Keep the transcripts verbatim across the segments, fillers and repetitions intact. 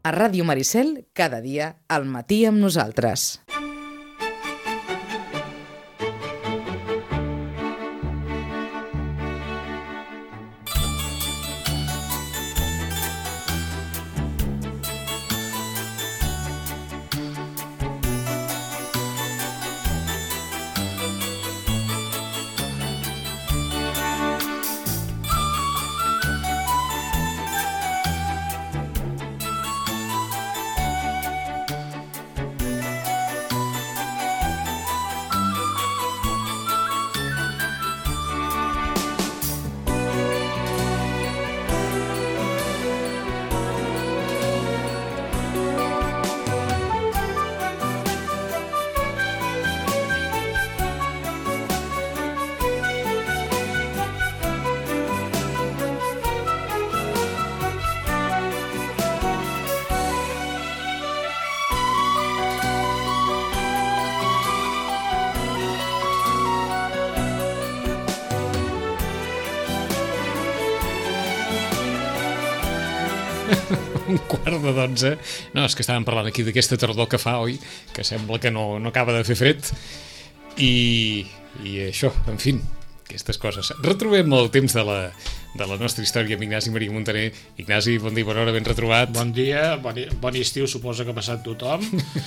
A Ràdio Maricel, cada dia, al matí amb nosaltres. Un quart de dotze. No, és que estàvem parlant aquí d'aquesta tardor que fa, oi? Que sembla que no, no acaba de fer fred. I, i això, en fi, aquestes coses. Retrobem el temps de la, de la nostra història amb Ignasi Maria Montaner. Ignasi, bon dia, bona hora, ben retrobat. Bon dia, bon, bon estiu, suposa que ha passat tothom.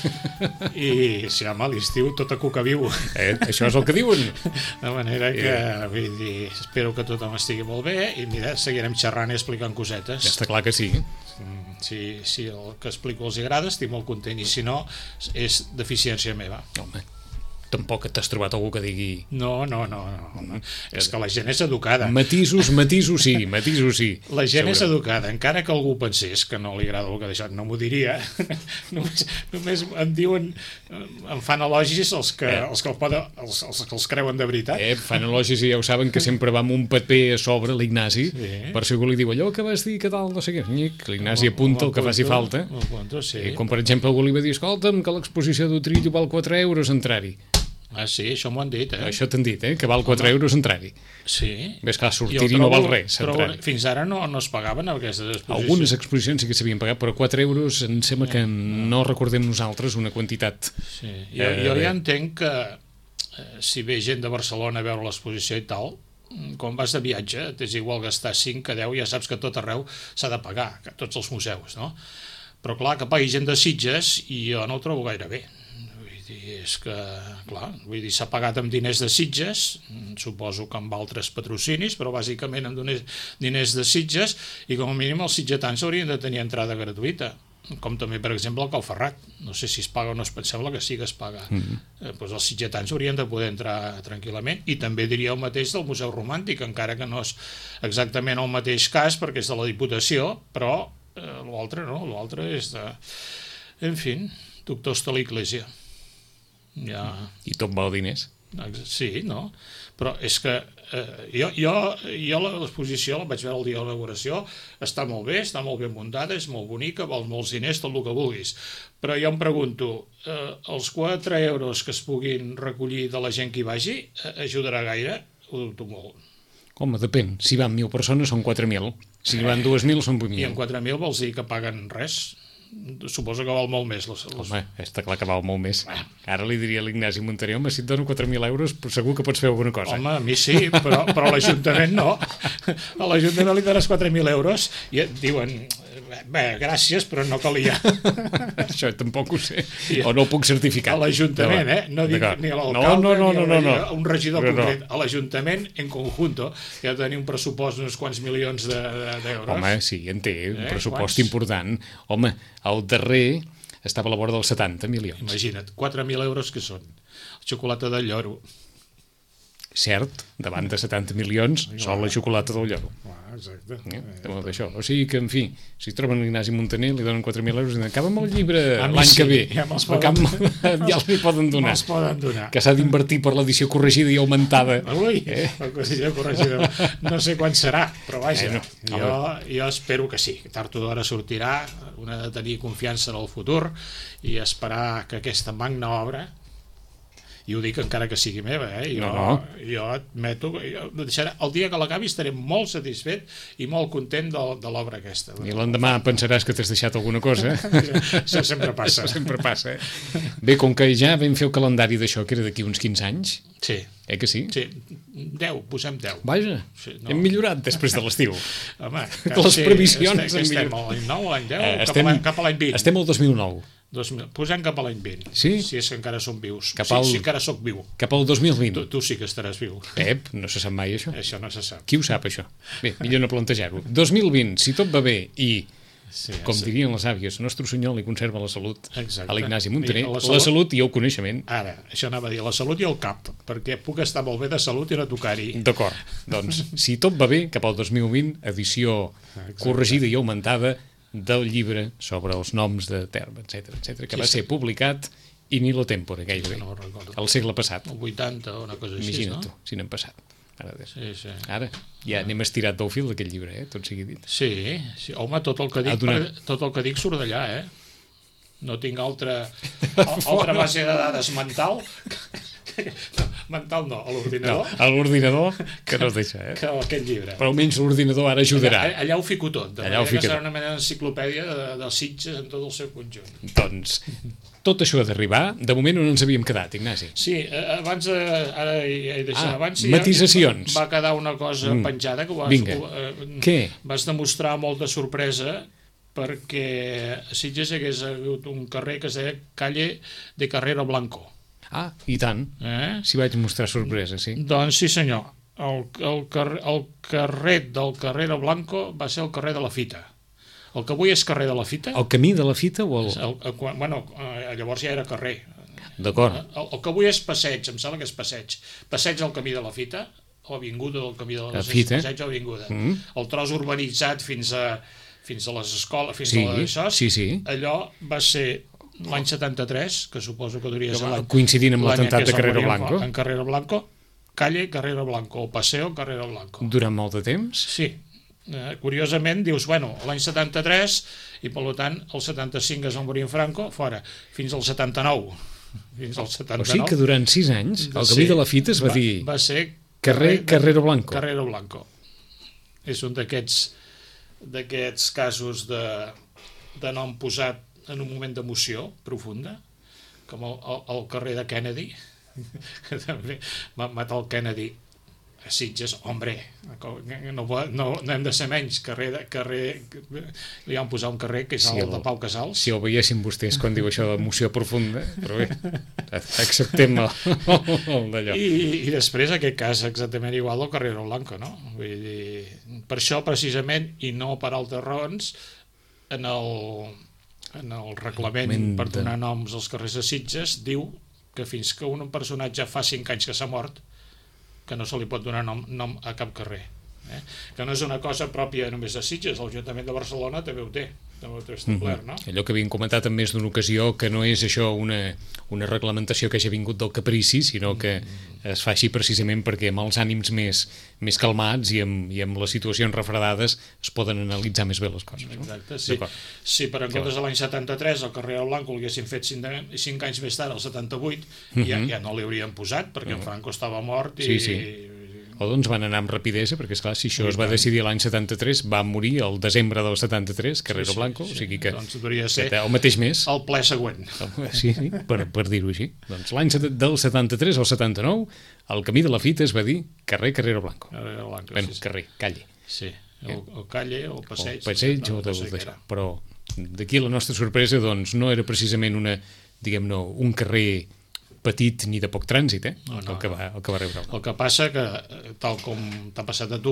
I, si home, l'estiu tot a cuca viu. Eh, això és el que diuen. De manera que, eh. vull dir, espero que tothom estigui molt bé i mira, seguirem xerrant i explicant cosetes. Ja està clar que sí. Si, si el que explico els agrada, estic molt content, i si no, és deficiència meva. Home, tampoc t'has trobat algú que digui... No, no, no, no, no. És que la gent és educada. Matisos, matisos sí, matisos sí. La gent Segurament. és educada, encara que algú pensés que no li agrada el que ha deixat, no m'ho diria. només, només em diuen, em fan elogis els que, eh. els, que el poden, els, els que els creuen de veritat. Eh, fan elogis i ja ho saben que sempre va amb un paper a sobre l'Ignasi, sí. Per si algú li diu allò que vas dir, que tal, no sé què, l'Ignasi apunta el que faci falta. Punto, sí. Eh, com per exemple algú li va dir, escolta'm, que l'exposició d'Utrillo val quatre euros entrar-hi. Ah, sí, això m'ho han dit, eh? Això t'han dit, eh? Que val quatre euros entrar-hi. Sí. Ves clar, sortir-hi no val res, entrar-hi. Fins ara no, no es pagaven aquestes exposicions. Algunes exposicions sí que s'havien pagat, però quatre euros em sembla que no recordem nosaltres una quantitat. Sí. Jo, eh, jo ja entenc que eh, si ve gent de Barcelona a veure l'exposició i tal, quan vas de viatge, és igual gastar cinc que deu, ja saps que tot arreu s'ha de pagar, que tots els museus, no? Però clar, que pagui gent de Sitges i jo no ho trobo gaire bé. És que, clar, vull dir, s'ha pagat amb diners de Sitges, suposo que amb altres patrocinis, però bàsicament amb diners de Sitges, i com a mínim els sitgetans haurien de tenir entrada gratuïta, com també, per exemple, el Calferrat. No sé si es paga o no, em sembla que sí que es paga. Mm-hmm. eh, doncs els sitgetans haurien de poder entrar tranquil·lament, i també diria el mateix del Museu Romàntic, encara que no és exactament el mateix cas, perquè és de la Diputació, però eh, l'altre no, l'altre és de... En fi, doctors de l'Església. Ja. I tot val diners. Sí, no? Però és que eh, jo, jo, jo l'exposició la vaig veure el dia de l'inauguració, està molt bé, està molt ben muntada, és molt bonica, val molts diners, tot el que vulguis. Però jo em pregunto, eh, els quatre euros que es puguin recollir de la gent que hi vagi, eh, ajudarà gaire? Ho dubto molt. Home, depèn. Si van mil persones són quatre mil. Si van dues mil són vuit mil. I en quatre mil vols dir que paguen res? Suposo que val molt més. Les, les... Home, està clar que val molt més. Ara li diria a l'Ignasi Montaner, home, si et dono quatre mil euros, segur que pots fer alguna cosa. Home, a mi sí, però, però a l'Ajuntament no. A l'Ajuntament li dones quatre mil euros i et diuen, bé, gràcies, però no calia. Això tampoc ho sé, o no ho puc certificar. A l'Ajuntament, eh? No dic ni a l'alcalde, no, no, no, ni a, no, no. a un regidor no, concret. No. A l'Ajuntament, en conjunto, ja tenia un pressupost d'uns quants milions d'euros. De, Home, sí, en té, un eh? pressupost quants? important. Home, el darrer estava a la vora dels setanta milions. Imagina't, quatre mil euros que són. Xocolata del Lloro. Cert, davant de setanta milions, sol la xocolata del Lloro. Ah, exacte. Eh? Eh, o sigui que, en fi, si troben l'Ignasi Montaner, li donen quatre mil euros i acaba amb el llibre l'any sí, que ve. Ja me'ls poden, ja els poden donar. Me'ls poden donar. Que s'ha d'invertir per l'edició corregida i augmentada. Ui, eh? l'edició corregida. No sé quan serà, però vaja. Eh, no. jo, jo espero que sí. Tard o d'hora sortirà. Una de tenir confiança en el futur i esperar que aquesta magna obra, i ho dic encara que sigui meva, eh? Jo, no, no. jo admeto, jo deixaré, el dia que l'acabi estaré molt satisfet i molt content de, de l'obra aquesta. I l'endemà pensaràs que t'has deixat alguna cosa. Això sempre passa. Això sempre passa, eh? Bé, com que ja vam fer el calendari d'això, que era d'aquí uns quinze anys, sí. Eh que sí? Sí, deu, posem deu. Vaja, sí, no. hem millorat després de l'estiu. Home, que les sí, previsions estem, han estem millorat. a l'any nou, l'any deu, eh, cap, estem, a cap a l'any vint. Estem al dos mil nou. dos mil, posem cap a l'any vint, sí? Si és que encara som vius. Cap sí, al, sí, encara soc viu. Cap al dos mil vint. Tu, tu sí que estaràs viu. Ep, no se sap mai això. Això no se sap. Qui ho sap, això? Bé, millor no plantejar-ho. dos mil vint, si tot va bé i... Sí, com sí. dirien les àvies, nostre senyor li conserva la salut. Exacte. A l'Ignasi Montaner, la salut, la salut i el coneixement. Ara, això anava a dir, la salut i el cap, perquè puc estar molt bé de salut i no tocar-hi. D'acord, doncs, si tot va bé, cap al dos mil vint, edició Exacte. corregida i augmentada del llibre sobre els noms de terme, etcètera, etcètera, que sí, va ser sí. publicat in illo tempore, gairebé, no el segle passat. El vuitanta o una cosa així, Imagina't no? tu, si n'hem passat. Ara, sí, sí. Ara ja n'hem estirat del fil d'aquest llibre, eh? Tot sigui dit. Sí, sí. Home, tot el que dic, donat... tot el que dic surt d'allà, eh? No tinc altra, altra base de dades mental. Mental no, a l'ordinador. No, a l'ordinador, que no es deixa, eh? Que aquest llibre. Però almenys l'ordinador ara ajudarà. Allà, allà ho fico tot, de allà manera que fica... serà una mena d'enciclopèdia de, de Sitges en tot el seu conjunt. Doncs, tot això ha d'arribar, de moment on ens havíem quedat, Ignasi? Sí, abans de... Ara hi he deixat, ah, abans matisacions. Va quedar una cosa mm. penjada que ho vas, Vinga. Ho, eh, Què? Vas demostrar molta sorpresa perquè a Sitges hagués hagut un carrer que es deia Calle de Carrero Blanco. Ah, i tant. Eh? Si vaig mostrar sorpresa, sí. Doncs sí, senyor. El, el, carrer, el carrer del Carrero Blanco va ser el carrer de la Fita. El que avui és carrer de la Fita... El camí de la Fita o el... el, el bueno, llavors ja era carrer. D'acord. El, el que avui és passeig, em sembla que és passeig. Passeig al camí de la Fita, o avinguda del camí de la, la Fita. Passeig o avinguda. Mm. El tros urbanitzat fins a, fins a les escoles, fins sí, a això, sí, sí. allò va ser l'any setanta-tres, que suposo que hauria ser l'any... Coincidint amb l'atemptat de Carrero Blanco. En Carrero Blanco, Calle Carrero Blanco, o Paseo Carrero Blanco. Durant molt de temps? Sí. Eh, curiosament, dius, bueno, l'any setanta-tres, i per tant, el setanta-cinc es va morir en Franco, fora, fins al setanta-nou. Fins al setanta-nou. O sigui que durant sis anys, el camí sí, de la Fita es va, va dir... Va ser... Carrer Carrero Blanco. Carrero Blanco. És un d'aquests d'aquests casos de, de nom posat en un moment d'emoció profunda, com el, el, el carrer de Kennedy, que també va matar el Kennedy a Sitges, hombre, no, no, no hem de ser menys, carrer, de, carrer li han posat un carrer que és sí, el, el de Pau Casals. Si ho veiessin vostès quan diu això d'emoció profunda, però bé, acceptem el, el d'allò. I, I després aquest cas exactament igual del Carrero Blanco, no? Vull dir, per això precisament, i no per altres raons, en el, en el reglament de... per donar noms als carrers de Sitges diu que fins que un personatge fa cinc anys que s'ha mort, que no se li pot donar nom, nom a cap carrer. Eh? Que no és una cosa pròpia només de Sitges, l'Ajuntament de Barcelona també ho té, també ho té establert, no? Allò que havíem comentat en més d'una ocasió, que no és això una, una reglamentació que hagi vingut del caprici, sinó que es fa així precisament perquè amb els ànims més, més calmats i amb, i amb les situacions refredades es poden analitzar més bé les coses. Exacte, sí. Sí, per en comptes de l'any setanta-tres el carrer Blanco l'haguessin fet cinc, cinc anys més tard, el setanta-vuit, uh -huh. ja, ja no l'haurien posat perquè uh -huh. en Franco estava mort i... Sí, sí. O doncs van anar amb rapidesa, perquè esclar, si això es va decidir l'any setanta-tres, va morir el desembre del setanta-tres, Carrero sí, sí, Blanco, sí. O sigui que, doncs podria ser que el mateix mes. El ple següent. Sí, sí, per, per dir-ho així. Doncs l'any del setanta-tres al setanta-nou, el camí de la Fita es va dir carrer Carrero Blanco. Carrero Blanco, bueno, sí, sí. Carrer, calle. Sí, o, o calle, o passeig. O passeig, o de, d'això. Però d'aquí la nostra sorpresa, doncs, no era precisament una, diguem-ne, un carrer petit ni de poc trànsit, eh? No, no, el, que va, el que va rebre. El que passa que, tal com t'ha passat a tu,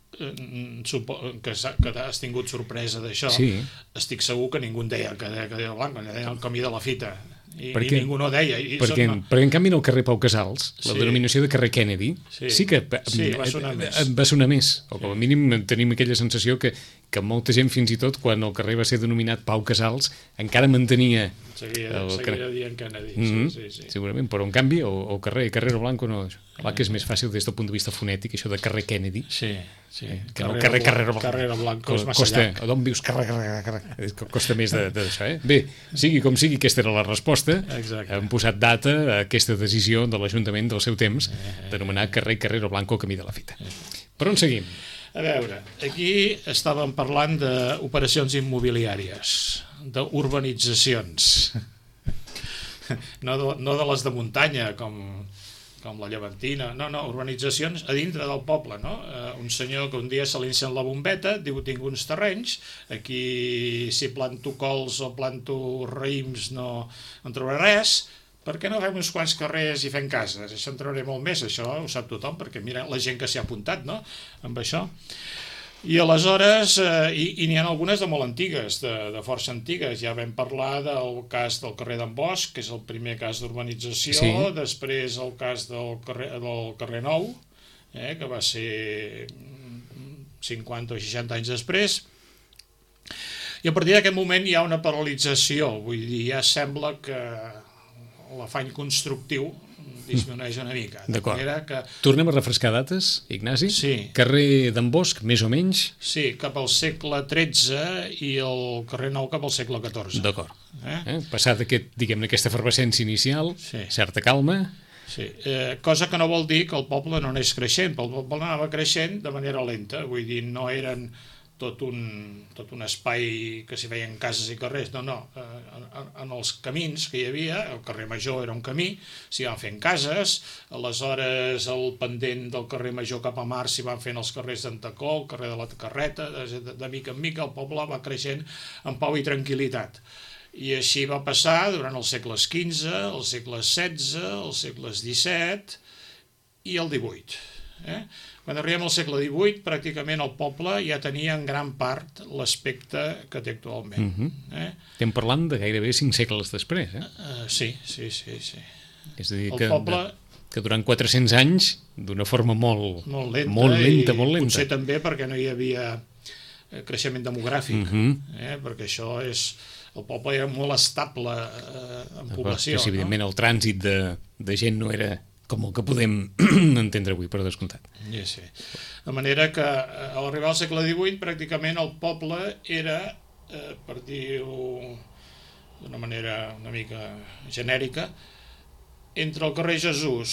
que, que has tingut sorpresa d'això, sí. Estic segur que ningú en deia que deia, que deia Blanco, que deia el camí de la Fita, i, perquè, i ningú no deia. I perquè, no... perquè en canvi en el carrer Pau Casals, la sí. denominació de carrer Kennedy, sí, sí que sí, va sonar més. Va sonar més, o com a mínim tenim aquella sensació que, que molta gent, fins i tot, quan el carrer va ser denominat Pau Casals, encara mantenia... Seguia, el... seguia dient Kennedy, mm -hmm. sí, sí, sí. Segurament, però en canvi, el, el carrer Carrero Blanco no... Clar que és més fàcil des del punt de vista fonètic, això de carrer Kennedy. Sí, sí. Eh, que no el carrer Carrero Blanco. Carrero Blanco és massa costa, llarg. d'on vius? Carrer, carrer, carrer. Costa més d'això, eh? Bé, sigui com sigui, aquesta era la resposta. Exacte. Hem posat data a aquesta decisió de l'Ajuntament del seu temps d'anomenar carrer Carrero Blanco Camí de la Fita. Per on seguim? A veure, aquí estàvem parlant d'operacions immobiliàries, d'urbanitzacions, no de, no de les de muntanya, com, com la Llevantina, no, no, urbanitzacions a dintre del poble, no? Uh, un senyor que un dia se li encén la bombeta, diu, tinc uns terrenys, aquí si planto cols o planto raïms no, no en trobaré res, per què no fem uns quants carrers i fem cases? Això en trauré molt més, això ho sap tothom, perquè mira la gent que s'hi ha apuntat, no?, amb això. I aleshores, eh, i, i n'hi ha algunes de molt antigues, de, de força antigues. Ja vam parlar del cas del carrer d'en Bosch, que és el primer cas d'urbanització, sí. Després el cas del carrer, del carrer Nou, eh, que va ser cinquanta o seixanta anys després, i a partir d'aquest moment hi ha una paralització, vull dir, ja sembla que l'afany constructiu disminueix una mica. D'acord. Que... Tornem a refrescar dates, Ignasi? Sí. Carrer d'en Bosch, més o menys? Sí, cap al segle tretze i el carrer Nou cap al segle catorze. D'acord. Eh? Eh? Passat aquest, diguem-ne, aquesta efervescència inicial, sí. Certa calma... Sí, eh, cosa que no vol dir que el poble no anés creixent, el poble anava creixent de manera lenta, vull dir, no eren tot un, tot un espai que s'hi feien cases i carrers, no, no, en, en els camins que hi havia, el carrer Major era un camí, s'hi van fent cases, aleshores el pendent del carrer Major cap a mar s'hi van fent els carrers d'Antacó, el carrer de la Carreta, de, de, de mica en mica el poble va creixent en pau i tranquil·litat. I així va passar durant els segles quinze, els segles setze, els segles disset i el divuit. Eh? Quan arribem al segle divuit, pràcticament el poble ja tenia en gran part l'aspecte que té actualment. Mm-hmm. eh? Estem parlant de gairebé cinc segles després, eh? Uh, sí, sí, sí, sí. És a dir, el que, poble... que durant quatre-cents anys, d'una forma molt, molt lenta, molt lenta, i molt lenta. Potser també perquè no hi havia creixement demogràfic, mm-hmm. eh? Perquè això és... El poble era molt estable eh, en població. Que, si, evidentment, no? El trànsit de, de gent no era com el que podem entendre avui, per descomptat. Ja sí. De manera que a l'arribar al segle divuit pràcticament el poble era, eh, per dir-ho d'una manera una mica genèrica, entre el carrer Jesús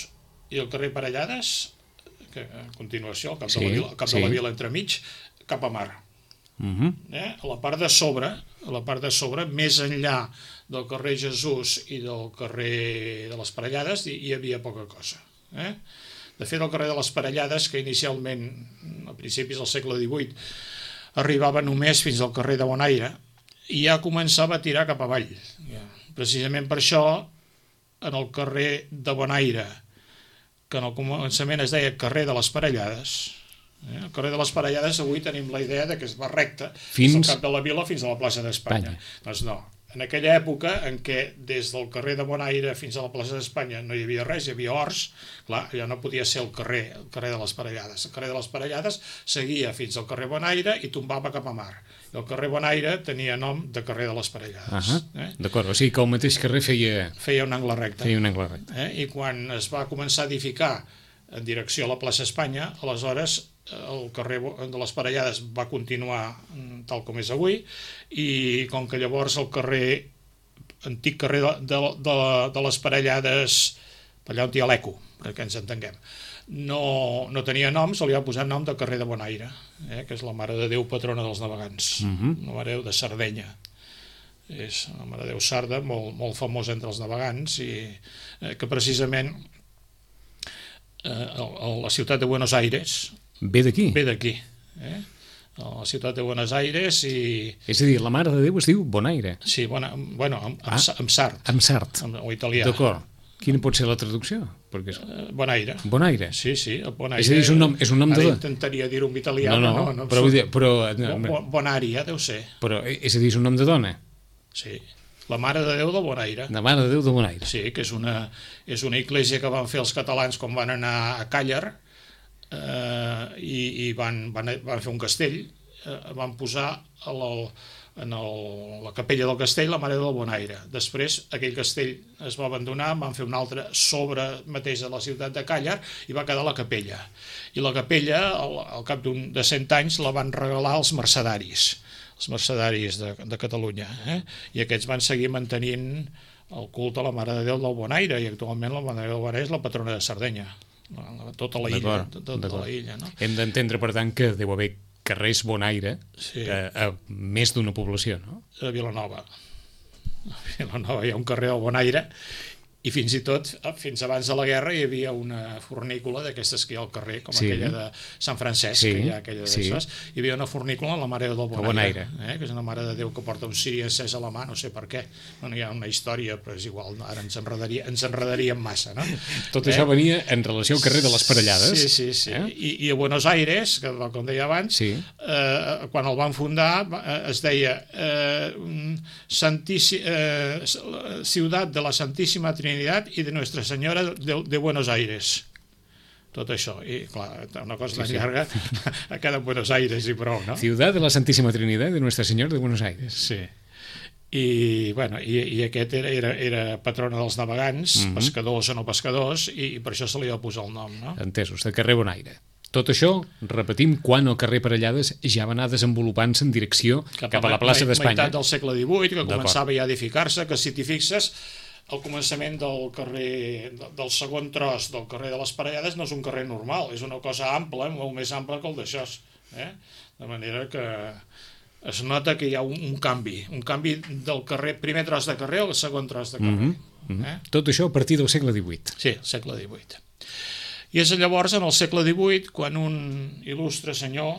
i el carrer Parellades, que a continuació, al cap, sí, de, la vila, al cap sí. de la vila entremig, cap a mar. Uh-huh. eh? A la part de sobre, a la part de sobre, més enllà del carrer Jesús i del carrer de les Parellades, hi, hi havia poca cosa. Eh? De fet, el carrer de les Parellades, que inicialment, a principis del segle divuit, arribava només fins al carrer de Bonaire, i ja començava a tirar cap avall. Ja. Precisament per això, en el carrer de Bonaire, que en el començament es deia carrer de les Parellades, Eh? El carrer de les Parellades avui tenim la idea de que es va recte fins al cap de la vila fins a la plaça d'Espanya. Doncs no, en aquella època en què des del carrer de Bonaire fins a la plaça d'Espanya no hi havia res, hi havia horts, clar, ja no podia ser el carrer, el carrer de les Parellades. El carrer de les Parellades seguia fins al carrer Bonaire i tombava cap a mar. I el carrer Bonaire tenia nom de carrer de les Parellades. Uh-huh. eh? D'acord, o sigui que el mateix carrer feia... Feia un angle recte. Feia un angle recte. Eh? I quan es va començar a edificar en direcció a la plaça Espanya, aleshores el carrer de les Parellades va continuar tal com és avui, i com que llavors el carrer, antic carrer de, de, de, de les Parellades, allà on hi ha l'Eco, perquè ens entenguem, no, no tenia nom, se li va posar nom de carrer de Bonaire, eh, que és la Mare de Déu patrona dels navegants, uh-huh. la Mare de Déu de Sardenya. És una Mare de Déu sarda, molt, molt famosa entre els navegants, i eh, que precisament eh, a la ciutat de Buenos Aires ve d'aquí? Ve d'aquí, eh? A la ciutat de Buenos Aires i... És a dir, la Mare de Déu es diu Bonaire. Sí, bona, bueno, amb, amb, ah, amb sard. Amb sard. Amb, o italià. D'acord. Quina pot ser la traducció? Perquè és... Uh, Bonaire. Bonaire. Sí, sí, el Bonaire. És a dir, és un nom, és un nom de... Ara intentaria dir-ho en italià, no, no, no, no, no però... però no, bo, Bonaria, deu ser. Però, és a dir, és un nom de dona? Sí. La Mare de Déu de Bonaire. La Mare de Déu de Bonaire. Sí, que és una, és una església que van fer els catalans quan van anar a Càller, eh, i, i van, van, van fer un castell eh, van posar a la, en el, la capella del castell la Mare del Bonaire. Després aquell castell es va abandonar, van fer un altre sobre mateix de la ciutat de Càller i va quedar la capella. I la capella, al, al cap d'un de cent anys, la van regalar als mercedaris, els mercedaris de, de Catalunya, eh? I aquests van seguir mantenint el culte a la Mare de Déu del Bonaire, i actualment la Mare de Déu del Bonaire és la patrona de Sardenya, tota la illa, tota la illa, no? Hem d'entendre, per tant, que deu haver carrers Bonaire sí. a, a més d'una població, no? A Vilanova. A Vilanova hi ha un carrer del Bonaire, i fins i tot, fins abans de la guerra, hi havia una fornícula d'aquestes que hi ha al carrer, com sí. aquella de Sant Francesc, sí. que hi ha aquella sí. d'aixòs, hi havia una fornícula a la Mare del Bonaire, Bonaire. Eh? Que és una Mare de Déu que porta un ciri encès a la mà, no sé per què. Bueno, hi ha una història, però és igual, ara ens enredaria, ens enredaríem massa, no? Tot eh? això venia en relació al carrer de les Parellades. Sí, sí, sí. Eh? I, I a Buenos Aires, que com deia abans, sí. eh, quan el van fundar, es deia eh, Santíssi, eh, Ciutat de la Santíssima Trinidad i de Nuestra Senyora de, de Buenos Aires. Tot això. I, clar, una cosa tan sí, sí. llarga a cada Buenos Aires i prou, no? Ciutat de la Santíssima Trinidad de Nuestra Senyora de Buenos Aires. Sí. I, bueno, i, i aquest era, era, era patrona dels navegants, mm-hmm. pescadors o no pescadors, i, i per això se li va posar el nom, no? Entesos, de carrer Bonaire. Tot això, repetim, quan el carrer Parellades ja va anar desenvolupant-se en direcció cap a, cap a la plaça d'Espanya. Meitat del segle divuit, que començava ja a edificar-se, que si t'hi fixes, el començament del carrer, del segon tros del carrer de les Parellades no és un carrer normal, és una cosa ampla, molt més ampla que el d'això, eh? De manera que es nota que hi ha un, un canvi, un canvi del carrer, primer tros de carrer al segon tros de carrer. Mm-hmm. eh? Tot això a partir del segle divuit. Sí, segle divuit. I és llavors, en el segle divuit, quan un il·lustre senyor,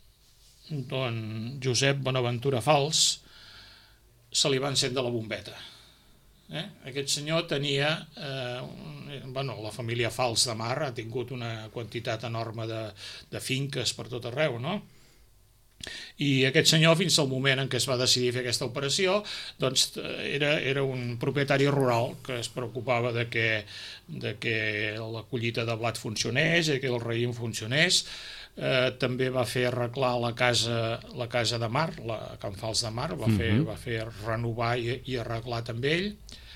don Josep Bonaventura Fals, se li va encendre la bombeta. Eh? Aquest senyor tenia, eh, bueno, la família Fals de Mar ha tingut una quantitat enorme de, de finques per tot arreu, no? I aquest senyor, fins al moment en què es va decidir fer aquesta operació, doncs era, era un propietari rural que es preocupava de que, de que la collita de blat funcionés, que el raïm funcionés. Eh, també va fer arreglar la casa, la casa de Mar, la Can Fals de Mar, va, mm-hmm. fer, va fer renovar i, i arreglar també ell.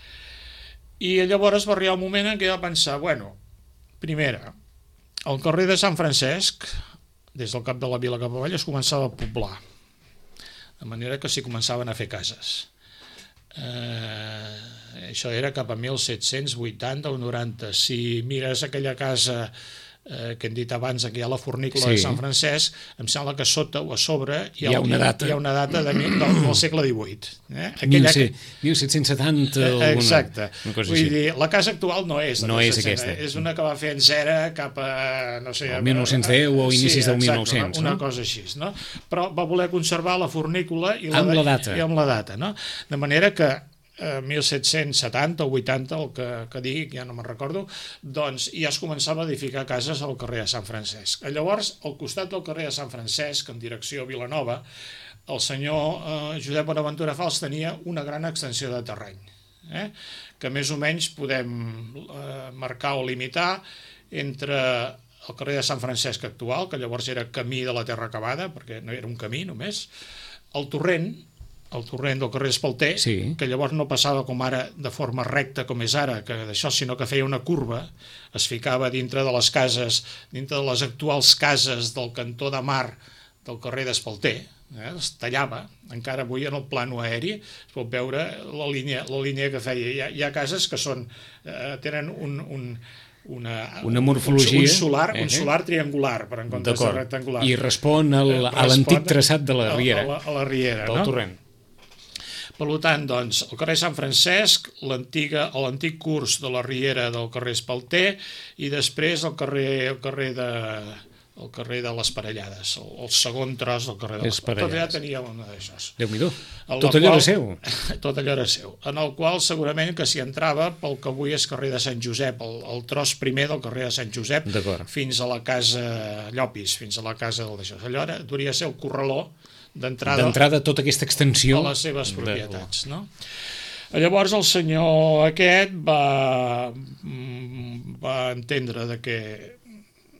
I llavors va arribar un moment en què va pensar, bueno, primera, el carrer de Sant Francesc, des del cap de la vila cap avall, es començava a poblar, de manera que s'hi començaven a fer cases. Eh, això era cap a mil set-cents vuitanta o noranta. Si mires aquella casa eh, que hem dit abans, que hi ha la fornícula sí. de Sant Francesc, em sembla que sota o a sobre hi ha, hi ha una data, hi ha una data de, del, del segle divuit. Eh? Aquella mil set-cents setanta eh, exacte. Una cosa Vull així. dir, la casa actual no és no és aquesta. És una que va fer en zera cap a, no sé, el mil nou-cents deu o inicis sí, del mil nou-cents, una, una no? cosa així, no? Però va voler conservar la fornícula i la, amb la data. I amb la data, no? De manera que eh, mil set-cents setanta o vuitanta, el que, que dic, ja no me'n recordo, doncs ja es començava a edificar cases al carrer de Sant Francesc. Llavors, al costat del carrer de Sant Francesc, en direcció a Vilanova, el senyor eh, Josep Bonaventura Fals tenia una gran extensió de terreny, eh? que més o menys podem eh, marcar o limitar entre el carrer de Sant Francesc actual, que llavors era camí de la Terra Acabada, perquè no era un camí només, el torrent, el torrent del carrer Espalter, sí. que llavors no passava com ara de forma recta com és ara, que d'això, sinó que feia una curva, es ficava dintre de les cases, dintre de les actuals cases del cantó de Mar del carrer d'Espalter, eh? Es tallava, encara avui en el plano aeri es pot veure la línia, la línia que feia. Hi ha, hi ha cases que són, eh, tenen un... un Una, una morfologia, un solar, eh? un solar triangular per en comptes de rectangular, i respon al, a l'antic traçat de la riera, a la, a la riera del no? torrent. Per tant, doncs, el carrer Sant Francesc, l'antic curs de la riera del carrer Espalter, i després el carrer, el carrer de el carrer de les Parellades, el, el segon tros del carrer de les Parellades. Tot ja tenia una d'això. Déu-n'hi-do. Tot allò era seu. Tot allò era seu. En el qual segurament que s'hi entrava pel que avui és carrer de Sant Josep, el, el tros primer del carrer de Sant Josep, fins a la casa Llopis, fins a la casa del d'això. Allò era, duria ser el corraló d'entrada d'entrada tota aquesta extensió a les seves propietats, no? Llavors el senyor aquest va, va entendre de que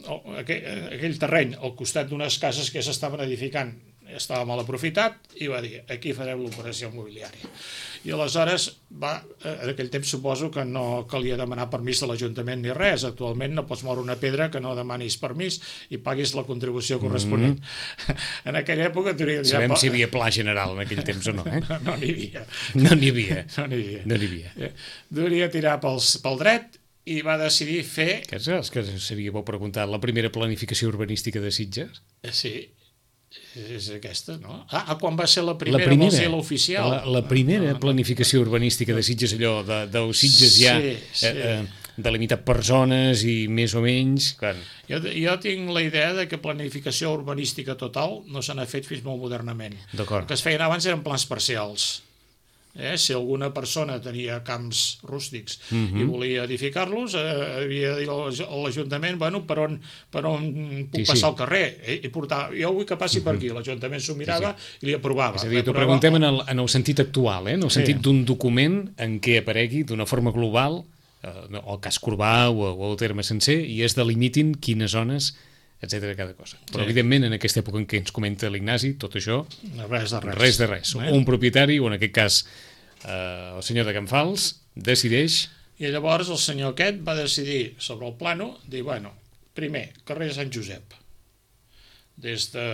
aquell, aquell terreny al costat d'unes cases que s'estaven edificant estava mal aprofitat i va dir, aquí farem l'operació immobiliària. I aleshores, va, en aquell temps suposo que no calia demanar permís de l'Ajuntament ni res. Actualment no pots moure una pedra que no demanis permís i paguis la contribució corresponent. Mm-hmm. En aquella època... Sabem ja... si hi havia pla general en aquell temps o no, eh? No, no n'hi havia. No n'hi havia. No n'hi havia. No n'hi havia. Eh, Duria tirar pels, pel dret i va decidir fer... Que és el que seria bo preguntar, la primera planificació urbanística de Sitges? Sí, és aquesta, no? Ah, quan va ser la primera, la primera vol ser l'oficial. La, la primera no, no, planificació urbanística de Sitges, allò de, de Sitges ja sí, sí. Eh, eh, delimitat per zones i més o menys... Clar. Jo, jo tinc la idea de que planificació urbanística total no se n'ha fet fins molt modernament. D'acord. El que es feien abans eren plans parcials. Eh? Si alguna persona tenia camps rústics uh-huh. i volia edificar-los, eh, havia de dir a l'Ajuntament, bueno, per on, per on puc sí, passar sí. el carrer eh? i portar, jo vull que passi uh-huh. per aquí. L'Ajuntament s'ho mirava sí, sí. i li aprovava. És a dir, t'ho preguntem en el, en el sentit actual, eh? En el sentit sí. d'un document en què aparegui d'una forma global eh, el casc urbà o, o el terme sencer i es delimitin quines zones, etcètera, cada cosa. Però, sí. evidentment, en aquesta època en què ens comenta l'Ignasi, tot això... Res de res. Res de res. Eh? Un propietari, o en aquest cas eh, el senyor de Can Fals, decideix... I llavors el senyor aquest va decidir, sobre el plano, dir, bueno, primer, carrer Sant Josep, des de...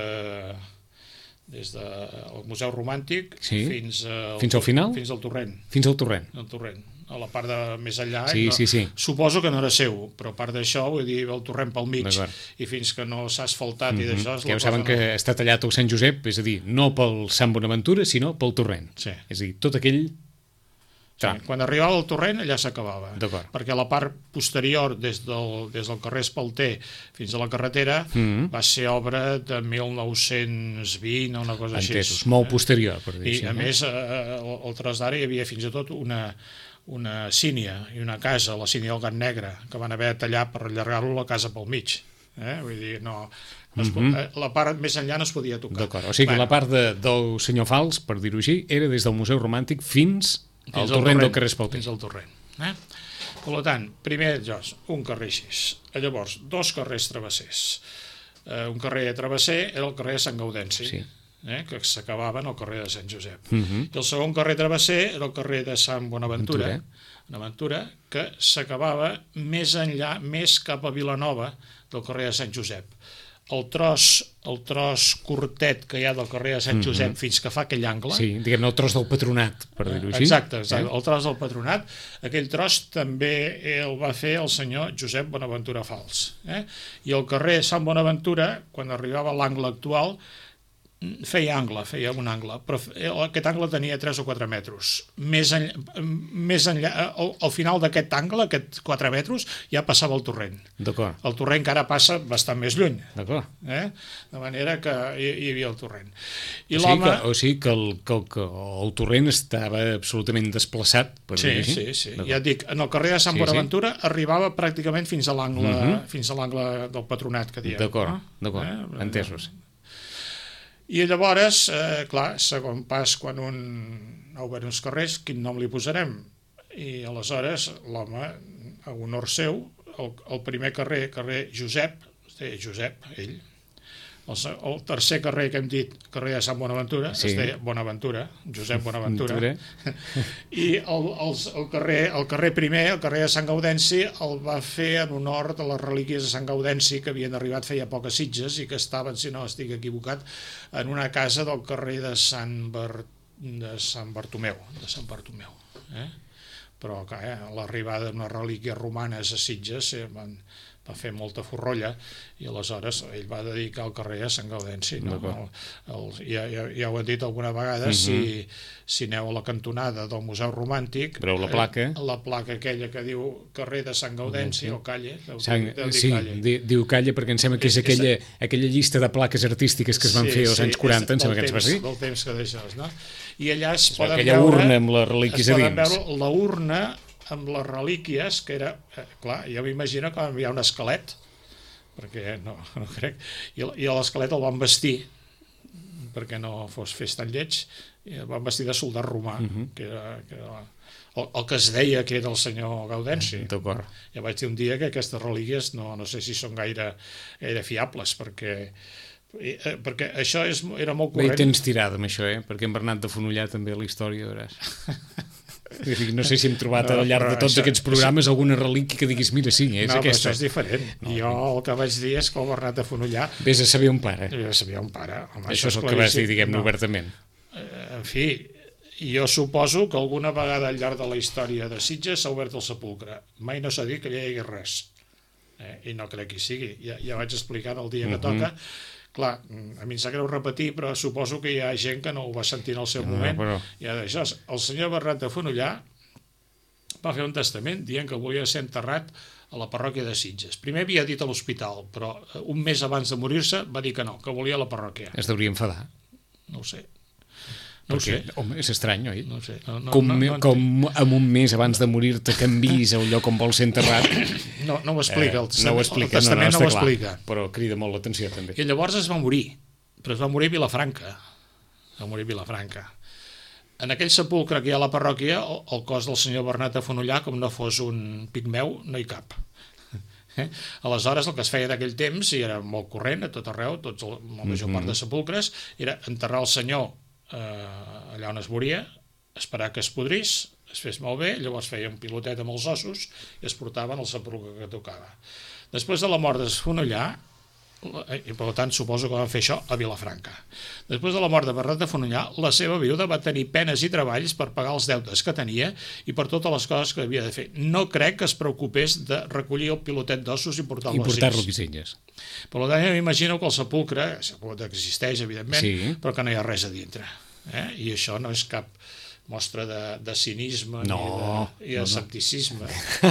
des del Museu Romàntic sí. fins, al, fins al final? Fins al Torrent. Fins al Torrent. Al Torrent. A la part de més enllà, sí, no, sí, sí. suposo que no era seu, però a part d'això, vull dir, el Torrent pel mig, i fins que no s'ha asfaltat mm-hmm. i d'això... Que ja ho saben no... que està tallat el Sant Josep, és a dir, no pel Sant Bonaventura, sinó pel Torrent. Sí. És a dir, tot aquell... Sí, quan arribava al Torrent, allà s'acabava. D'acord. Perquè la part posterior, des del, des del carrer Espalter fins a la carretera, mm-hmm. va ser obra de mil nou-cents vint o una cosa Entesos. així. Entesos, molt posterior, per dir I, així. a més, al, al tros d'ara hi havia fins i tot una... una sínia i una casa, la sínia del Gat Negre, que van haver de tallar per allargar-lo la casa pel mig. Eh? Vull dir, no, no es, mm-hmm. la part més enllà no es podia tocar. D'acord, o sigui bueno. que la part de, del senyor Fals, per dir-ho així, era des del Museu Romàntic fins, fins al torrent del carrer Espalter. Fins al torrent. Eh? Per tant, primer lloc, un carrer així. Llavors, dos carrers travessers. Eh, un carrer travesser era el carrer de Sant Gaudenci. Sí. Eh, que s'acabaven al carrer de Sant Josep. Uh-huh. I el segon carrer travesser era el carrer de Sant Bonaventura, Bonaventura que s'acabava més enllà, més cap a Vilanova del carrer de Sant Josep. El tros, el tros curtet que hi ha del carrer de Sant Josep uh-huh. fins que fa aquell angle... Sí, diguem-ne el tros del Patronat, per dir-ho així. Exacte, exacte eh? el tros del Patronat. Aquell tros també el va fer el senyor Josep Bonaventura Fals. Eh? I el carrer Sant Bonaventura, quan arribava a l'angle actual, feia angle, feia un angle, però aquest angle tenia tres o quatre metres. Més enllà, més enllà al, al final d'aquest angle, aquests quatre metres, ja passava el torrent. D'acord. El torrent que ara passa bastant més lluny. D'acord. Eh? De manera que hi, hi havia el torrent. I o, sigui que, o sigui que el, que, el, que el torrent estava absolutament desplaçat, per sí, dir així? Sí, sí, ja et dic, en el carrer de Sant sí, Bonaventura sí. arribava pràcticament fins a l'angle uh-huh. fins a l'angle del Patronat que diem. D'acord, no? d'acord, eh? entesos. I llavors, eh, clar, segon pas, quan un ha obert uns carrers, quin nom li posarem? I aleshores l'home, a honor seu, el, el primer carrer, carrer Josep, es deia Josep, ell, el, el tercer carrer que hem dit, carrer de Sant Bonaventura, sí. es deia Bonaventura, Josep Bonaventura, i el, el, el, carrer, el carrer primer, el carrer de Sant Gaudenci, el va fer en honor de les relíquies de Sant Gaudenci que havien arribat feia poc a Sitges i que estaven, si no estic equivocat, en una casa del carrer de Sant, Bar... de Sant Bartomeu, de Sant Bartomeu. Eh? Però clar, eh, l'arribada d'unes relíquies romanes a Sitges eh, van, va fer molta forrolla i aleshores ell va dedicar el carrer a Sant Gaudenci. No? El, el, ja, ja, ja ho he dit alguna vegada, uh-huh. si, si aneu a la cantonada del Museu Romàntic, veureu la placa, eh, la placa aquella que diu carrer de Sant Gaudenci, uh-huh. o Calle, deu, Sant, deu sí, Calle. Di, diu Calle perquè em sembla que és, és aquella, aquella llista de plaques artístiques que es van sí, fer als sí, anys quaranta, em sembla que ens va dir. Del temps que deixes, no? I allà es és poden aquella veure, urna amb les relíquies a dins. Es poden veure la urna amb les relíquies, que era, eh, clar, jo m'imagino que hi ha un esquelet, perquè no, no crec, i, i l'esquelet el van vestir perquè no fos fes tan lleig, i el van vestir de soldat romà, uh-huh. que era, que era el, el que es deia que era el senyor Gaudenci. D'acord. Ja vaig dir un dia que aquestes relíquies no, no sé si són gaire, gaire fiables, perquè, eh, perquè això és, era molt corrent. Bé, tens tirada amb això, eh? Perquè en Bernat de Fonollar també a la història, veuràs. No sé si hem trobat no, al llarg de tots això, aquests programes això... alguna relíquia que diguis, mira, sí, és no, aquesta. No, això és diferent. No, jo el que vaig dir és que el Bernat de Fonollar... Vés a saber on para. Vés a saber on para. Home, això és el que vas dir, diguem-ne, no. obertament. En fi, jo suposo que alguna vegada al llarg de la història de Sitges s'ha obert el sepulcre. Mai no s'ha dit que hi hagi res. Eh? I no crec que hi sigui. Ja, ja vaig explicar el dia que uh-huh. toca. Clar, a mi em sap greu repetir, però suposo que hi ha gent que no ho va sentir en el seu no, moment. Però... I això, el senyor Bernat de Fonollar va fer un testament dient que volia ser enterrat a la parròquia de Sitges. Primer havia dit a l'hospital, però un mes abans de morir-se va dir que no, que volia la parròquia. Es deuria enfadar. No ho sé. No Perquè, sé. Home, és estrany, oi? No sé. No, no, com, no, no com en un mes abans de morir-te canvis a un lloc on vols ser enterrat. No, no ho explica. El, eh, no ho explica, el testament no, no, no ho explica. Clar, però crida molt l'atenció, també. I llavors es va morir, però es va morir a Vilafranca. Es va morir a Vilafranca. En aquell sepulcre que hi ha a la parròquia, el, el cos del senyor Bernat de Fonollar, com no fos un pigmeu, no hi cap. Eh? Aleshores, el que es feia d'aquell temps, i era molt corrent a tot arreu, tots el, la major mm-hmm. part de sepulcres, era enterrar el senyor eh, allà on es moria, esperar que es podrís, es fes malbé, llavors feia un pilotet amb els ossos i es portaven al sepulcre que tocava. Després de la mort de Fonollar, i per tant suposo que van fer això a Vilafranca. Després de la mort de Bernat de Fonollar, la seva viuda va tenir penes i treballs per pagar els deutes que tenia i per totes les coses que havia de fer. No crec que es preocupés de recollir el pilotet d'ossos i portar-lo I portar-lo a Sitges. Per tant, m'imagino que el sepulcre, el sepulcre existeix, evidentment, sí. però que no hi ha res a dintre. Eh? I això no és cap mostra de, de cinisme no, ni de, i de no, escepticisme.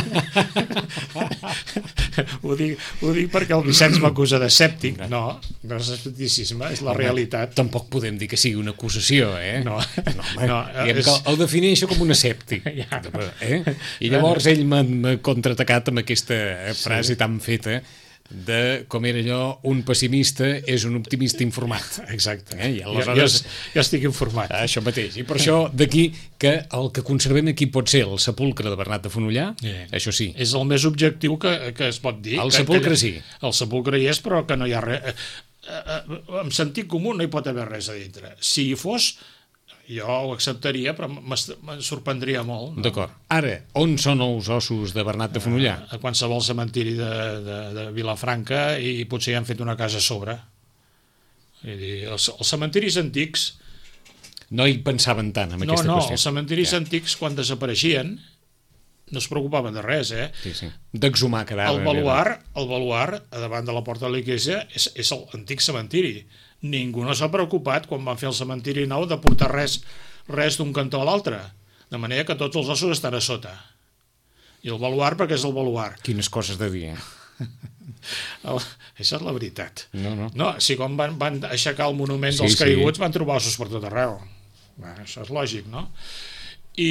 No. ho, dic, ho dic perquè el Vicenç m'acusa d'escèptic. No, no és escepticisme, és la Home, realitat. Tampoc podem dir que sigui una acusació, eh? No, no, home, no és... que el defineixo com un escèptic. Ja. Eh? I llavors ell m'ha contraatacat amb aquesta frase sí. tan feta de, com era allò, un pessimista és un optimista informat. Exacte. Eh? I aleshores... jo, jo estic informat. Això mateix. I per això d'aquí que el que conservem aquí pot ser el sepulcre de Bernat de Fonollar, yeah. això sí. És el més objectiu que, que es pot dir. El que, sepulcre que, sí. El sepulcre hi és, però que no hi ha res... Amb sentit comú no hi pot haver res a dintre. Si hi fos... jo ho acceptaria, però me'n sorprendria molt. No? D'acord. Ara, on són els ossos de Bernat de Fonollar? A, a qualsevol cementiri de, de, de Vilafranca i potser hi han fet una casa a sobre. Vull dir, els, els cementiris antics... No hi pensaven tant en aquesta no, no, qüestió. No, els cementiris ja. antics, quan desapareixien, no es preocupaven de res, eh? Sí, sí. D'exhumar cadàver. El baluar, el baluar, a davant de la porta de l'església, és, és l'antic cementiri. Ningú no s'ha preocupat quan van fer el cementiri nou de portar res res d'un cantó a l'altre, de manera que tots els ossos estan a sota. I el baluar perquè és el baluar. Quines coses de dir, eh? el, això és la veritat. No, no. No, si quan van, van aixecar el monument sí, dels caiguts sí. van trobar ossos per tot arreu. Bé, això és lògic, no? I,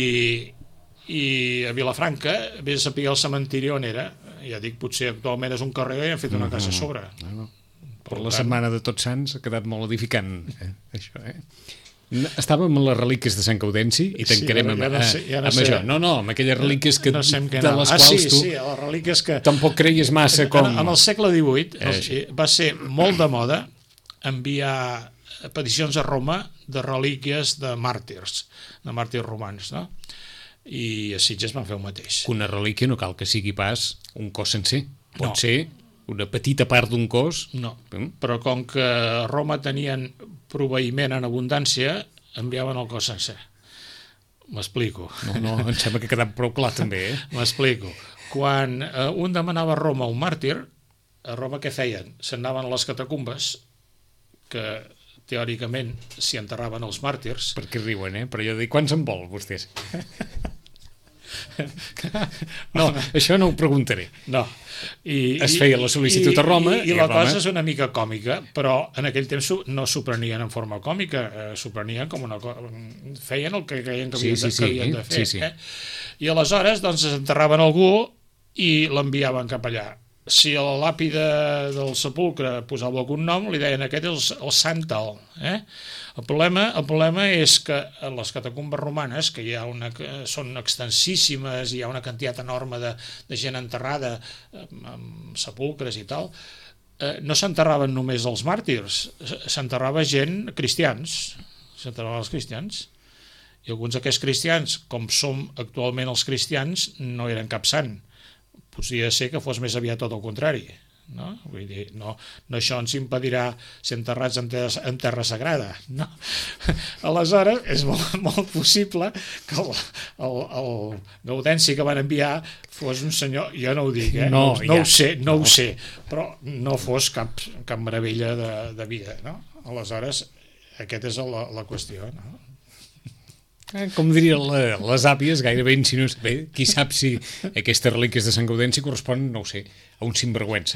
i a Vilafranca, vés a saber el cementiri on era, ja dic, potser actualment és un carrer i han fet una casa a sobre. No, no. Per la setmana de Tots Sants ha quedat molt edificant, eh? Això, eh? Estàvem a les relíquies de Sant Gaudenci i tancarem sí, ja no, ja no sé, ja no amb sé. Això. No, no, amb aquelles relíquies que, no sé que de no. les ah, quals sí, tu sí, les relíquies que... tampoc creies massa com... En, en el segle divuit eh, va ser molt de moda enviar peticions a Roma de relíquies de màrtirs, de màrtirs romans, no? I a Sitges van fer el mateix. Una relíquia no cal que sigui pas un cos sencer. Pot no. ser una petita part d'un cos. No, però com que a Roma tenien proveïment en abundància, enviaven el cos sencer. M'explico. No, no, em sembla que ha quedat prou clar també, eh? M'explico. Quan eh, un demanava a Roma un màrtir, a Roma què feien? S'anaven a les catacumbes, que teòricament s'hi enterraven els màrtirs. Perquè riuen, eh? Però jo dic, quants en vol, vostès? No, això no ho preguntaré. No. I, es feia la sol·licitud i, a Roma. I, i, i la Roma... cosa és una mica còmica, però en aquell temps no s'ho prenien en forma còmica, eh, s'ho prenien com una cosa... Feien el que creien que havien, sí, sí, de, que havien de fer. Sí, sí. Eh? I aleshores doncs, enterraven algú i l'enviaven cap allà. si a la làpida del sepulcre posava algun nom, li deien aquest és el, el sant tal. Eh? El, problema, el problema és que les catacumbes romanes, que hi ha una, que són extensíssimes, hi ha una quantitat enorme de, de gent enterrada amb, amb sepulcres i tal, eh, no s'enterraven només els màrtirs, s'enterrava gent cristians, s'enterraven els cristians, i alguns d'aquests cristians, com som actualment els cristians, no eren cap sant. Podria ser que fos més aviat tot el contrari, no? Vull dir, no, no això ens impedirà ser enterrats en terra, en terra sagrada, no? Aleshores és molt, molt possible que el, el, el Gaudenci que van enviar fos un senyor, jo no ho dic, eh? no, no, no ja. ho sé, no, no ho sé, però no fos cap, cap meravella de, de vida, no? Aleshores aquesta és la, la qüestió, no? Com dirien la, les àvies, gairebé insinues, bé, qui sap si aquestes relíquies de Sant Gaudenci corresponen, no ho sé, a un sinvergüenza.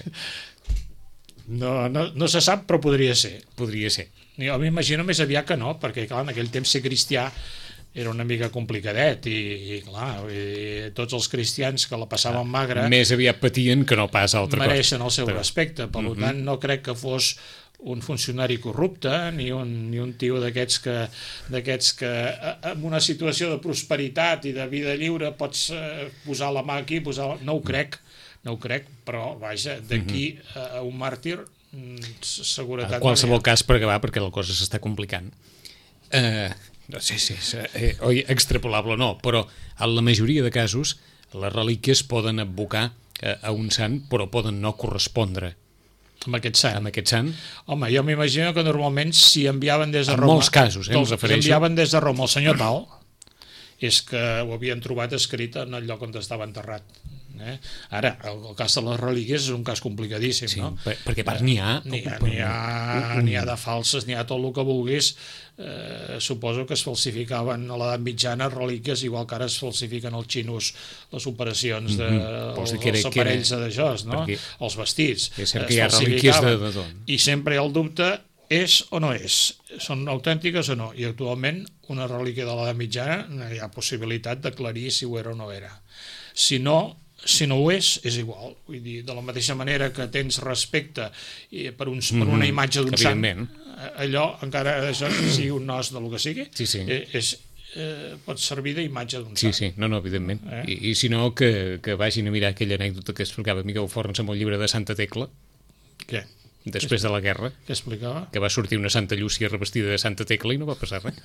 No, no, no se sap, però podria ser. Podria ser. Jo m'imagino més aviat que no, perquè clar, en aquell temps ser cristià era una mica complicadet i, i clar, i tots els cristians que la passaven magra més aviat patien que no pas altra cosa. Mereixen el seu respecte, per uh-huh. tant no crec que fos un funcionari corrupte, ni un, ni un tio d'aquests que, d'aquests que en una situació de prosperitat i de vida lliure pots eh, posar la mà aquí, posar la... no ho crec, no ho crec, però vaja, d'aquí a un màrtir seguretat... En qualsevol cas, per acabar, perquè la cosa s'està complicant, eh, no sé si és eh, oi, extrapolable o no, però en la majoria de casos les relíquies poden advocar eh, a un sant, però poden no correspondre amb aquest sant. Amb aquest sant. Home, jo m'imagino que normalment si enviaven des de en Roma... molts casos, eh, em refereixo. Si enviaven des de Roma el senyor tal, és que ho havien trobat escrit en el lloc on estava enterrat. Eh? Ara, el, el cas de les relíquies és un cas complicadíssim, sí, no? Per, perquè a part n'hi ha... N'hi ha, n'hi ha, n'hi ha de falses, n'hi ha tot el que vulguis. Eh, suposo que es falsificaven a l'edat mitjana relíquies, igual que ara es falsifiquen els xinos les operacions de, mm-hmm. els, era, els aparells de daixòs, no? Perquè, els vestits. És cert que hi ha relíquies de, de don. I sempre el dubte és o no és, són autèntiques o no, i actualment una relíquia de l'edat mitjana no hi ha possibilitat d'aclarir si ho era o no era. Si no, si no ho és, és igual. Vull dir, de la mateixa manera que tens respecte per, uns, per una imatge d'un sant, allò, encara això sigui un os de lo que sigui, sí, sí. és, eh, pot servir d'imatge d'un sí, sant. Sí, no, no, evidentment. Eh? I, I si no, que, que vagin a mirar aquella anècdota que explicava Miquel Forns amb el llibre de Santa Tecla. Què? Després de la guerra. Què explicava? Que va sortir una Santa Llúcia revestida de Santa Tecla i no va passar res.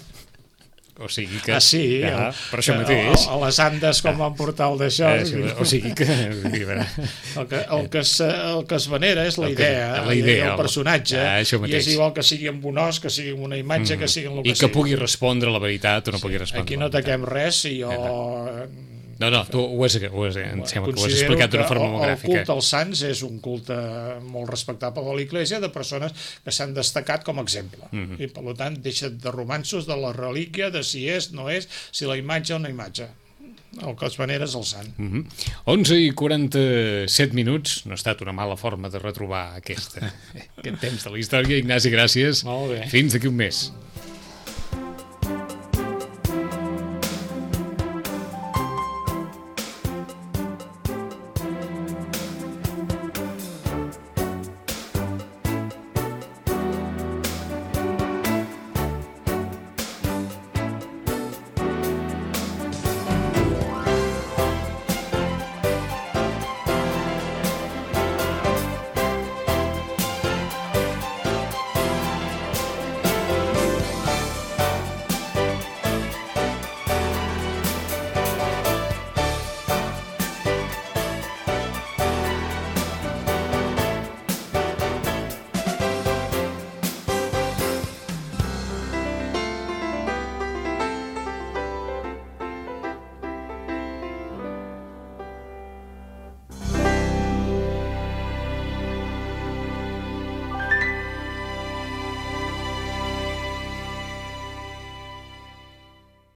O sigui que... Ah, sí? Ja, el, per això mateix. A les Andes, com van portar el d'això. Eh, o sigui que... El que, el, que es, el que es venera és la idea, la idea, el personatge, ah, i és igual que sigui amb un os, que sigui amb una imatge, mm. que sigui amb el que sigui. I que pugui respondre la veritat o no sí, pugui respondre. Aquí no taquem res i jo... No, no, tu ho has, ho has, em sembla que ho has explicat d'una forma molt gràfica. El culte als sants és un culte molt respectable de l'Església, de persones que s'han destacat com a exemple. Mm-hmm. I, per tant, deixa de romanços de la relíquia, de si és, no és, si la imatge o no imatge. El que es venera és el sant. Mm-hmm. onze i quaranta-set minuts, no ha estat una mala forma de retrobar aquesta, aquest temps de la història. Ignasi, gràcies. Molt bé. Fins d'aquí un mes.